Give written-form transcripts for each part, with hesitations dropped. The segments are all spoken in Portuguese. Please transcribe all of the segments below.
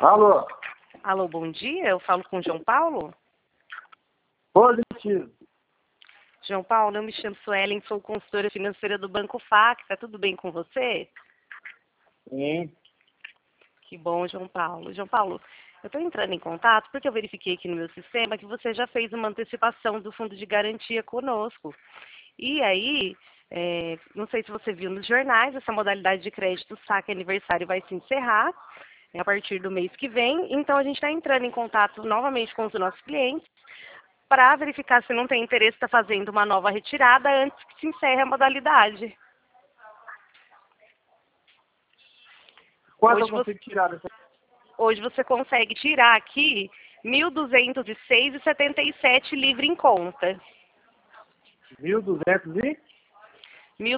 Alô? Alô, bom dia. Eu falo com o João Paulo. Positivo. João Paulo, eu me chamo Suelen, sou consultora financeira do Banco Facta. Tudo bem com você? Sim. Que bom, João Paulo. João Paulo, eu estou entrando em contato porque eu verifiquei aqui no meu sistema que você já fez uma antecipação do fundo de garantia conosco. E aí, não sei se você viu nos jornais, essa modalidade de crédito saque aniversário vai se encerrar a partir do mês que vem. Então, a gente está entrando em contato novamente com os nossos clientes para verificar se não tem interesse em estar fazendo uma nova retirada antes que se encerre a modalidade. Quanto eu consigo tirar dessa? Hoje você consegue tirar aqui R$ 1.206,77 livre em conta. 1.200 e? R$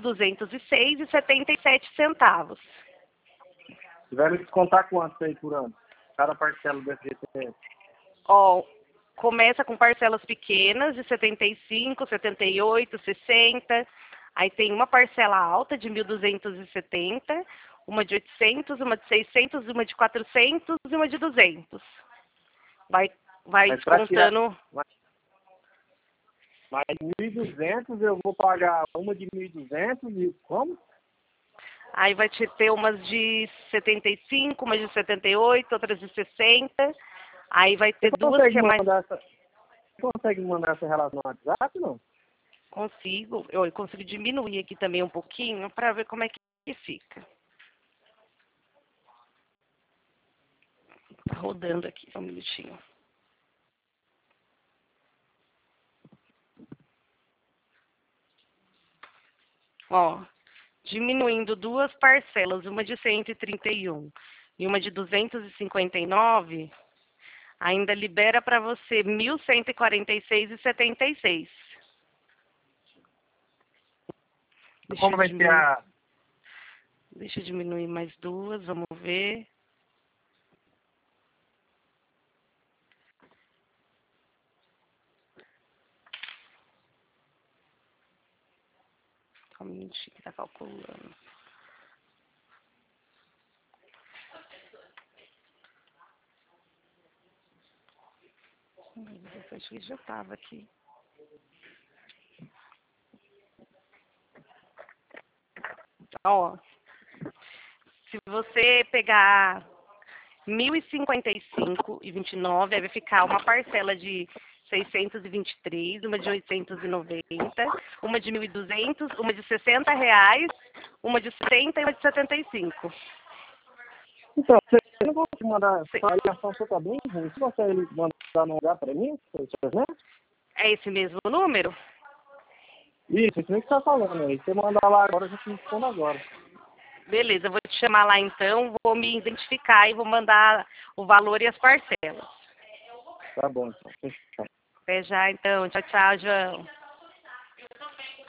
1.206,77. Tiveram que descontar quanto aí por ano? Cada parcela do FGTS. Ó, começa com parcelas pequenas de 75, 78, 60. Aí tem uma parcela alta de 1.270, uma de 800, uma de 600, uma de 400 e uma de 200. Vai Mas descontando. Mas 1.200 eu vou pagar uma de 1.200 e como? Aí vai te ter umas de 75, umas de 78, outras de 60. Aí vai ter duas que é mais... Você consegue me mandar essa relação no WhatsApp, não? Consigo. Eu consigo diminuir aqui também um pouquinho para ver como é que fica. Tá rodando aqui, só um minutinho. Ó, diminuindo duas parcelas, uma de 131 e uma de 259, ainda libera para você 1.146,76. Como vai ser a... Deixa eu diminuir mais duas, vamos ver. Só um minutinho que tá calculando. Acho que já estava aqui. Ó, se você pegar 1.055,29, aí vai ficar uma parcela de 623, uma de 890, uma de 1.200, uma de R$ 60, uma de 60 e uma de 75. Então, você não consegue mandar... A ligação sua tá bem ruim. Você consegue mandar no lugar para mim? Né? É esse mesmo número? Isso que você está falando aí. Você mandar lá agora, eu já te respondo agora. Beleza, eu vou te chamar lá então, vou me identificar e vou mandar o valor e as parcelas. Tá bom, então. Até já então. Tchau, tchau, João.